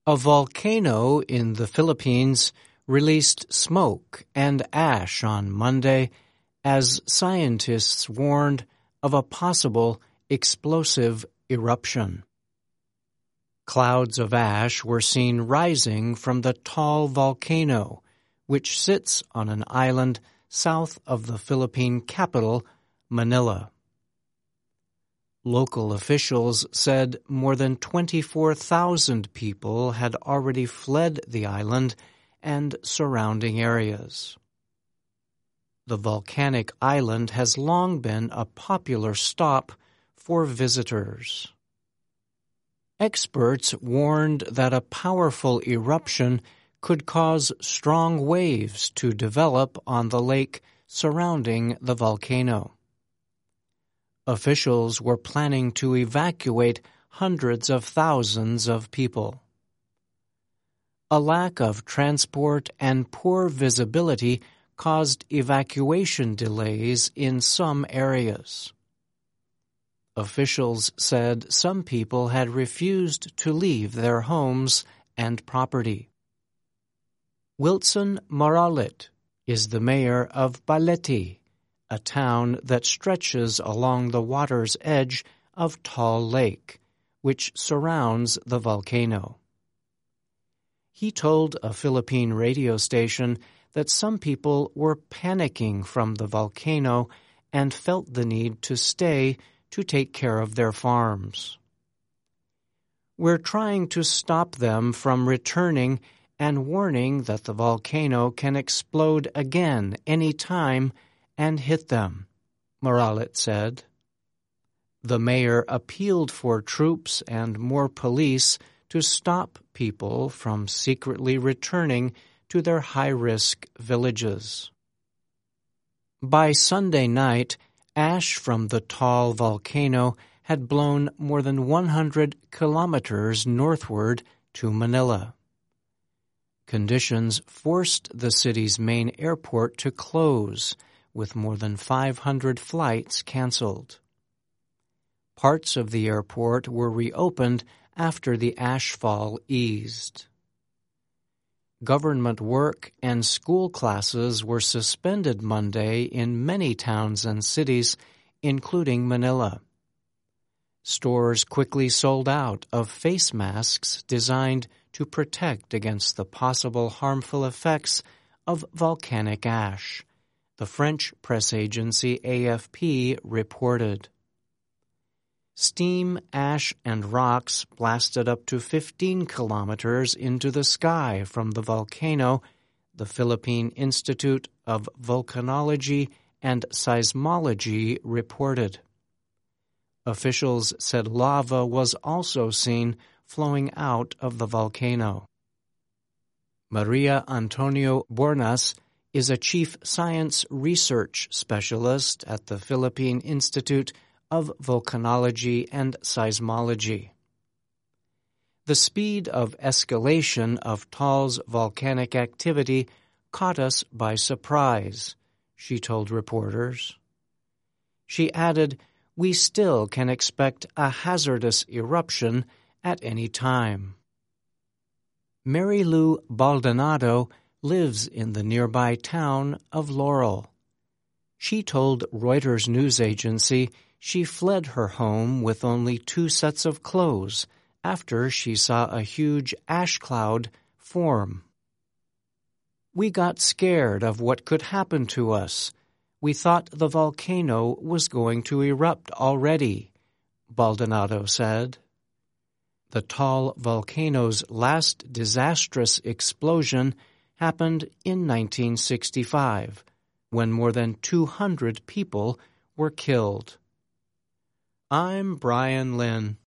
A volcano in the Philippines released smoke and ash on Monday as scientists warned of a possible explosive eruption. Clouds of ash were seen rising from the Taal volcano, which sits on an island south of the Philippine capital, Manila. Local officials said more than 24,000 people had already fled the island and surrounding areas. The volcanic island has long been a popular stop for visitors. Experts warned that a powerful eruption could cause strong waves to develop on the lake surrounding the volcano. Officials were planning to evacuate hundreds of thousands of people. A lack of transport and poor visibility caused evacuation delays in some areas. Officials said some people had refused to leave their homes and property. Wilson Moralit is the mayor of Balete, a town that stretches along the water's edge of Taal Lake, which surrounds the volcano. He told a Philippine radio station that some people were panicking from the volcano and felt the need to stay to take care of their farms. "We're trying to stop them from returning and warning that the volcano can explode again any time and hit them," Moralit said. The mayor appealed for troops and more police to stop people from secretly returning to their high-risk villages. By Sunday night, ash from the Taal volcano had blown more than 100 kilometers northward to Manila. Conditions forced the city's main airport to close, with more than 500 flights canceled. Parts of the airport were reopened after the ashfall eased. Government work and school classes were suspended Monday in many towns and cities, including Manila. Stores quickly sold out of face masks designed to protect against the possible harmful effects of volcanic ash, the French press agency AFP reported. Steam, ash, and rocks blasted up to 15 kilometers into the sky from the volcano, the Philippine Institute of Volcanology and Seismology reported. Officials said lava was also seen flowing out of the volcano. Maria Antonio Bornas is a chief science research specialist at the Philippine Institute of Volcanology and Seismology. The speed of escalation of Taal's volcanic activity caught us by surprise, she told reporters. She added, "We still can expect a hazardous eruption at any time." Mary Lou Baldonado lives in the nearby town of Laurel. She told Reuters news agency she fled her home with only 2 sets of clothes after she saw a huge ash cloud form. "We got scared of what could happen to us. We thought the volcano was going to erupt already," Baldonado said. The Taal volcano's last disastrous explosion happened in 1965, when more than 200 people were killed. I'm Brian Lynn.